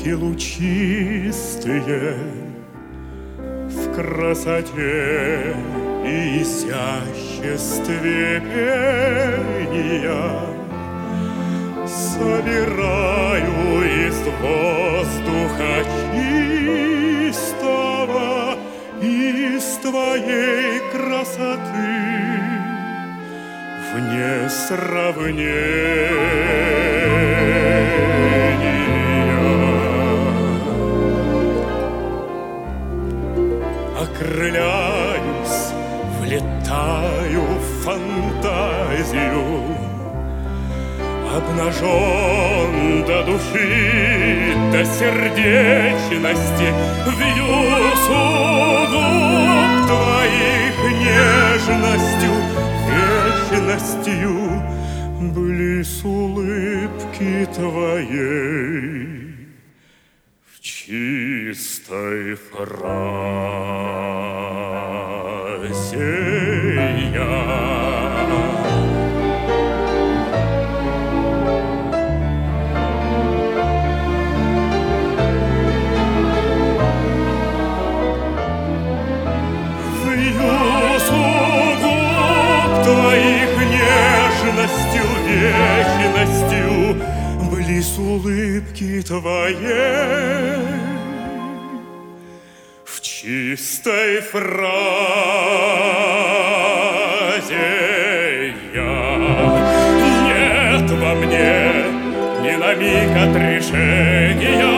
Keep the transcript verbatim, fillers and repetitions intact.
улыбки лучистые, в красоте и изяществе пения собираю из воздуха чистого, из твоей красоты вне сравнения. Окрыляюсь, влетаю в фантазию, обнажен до души, до сердечности, вьюсь у губ твоих нежностью, вечностью, близ улыбки твоей в чистой фразе я. Вечностью, близ улыбки твоей в чистой фразе я. Нет во мне ни на миг отрешения,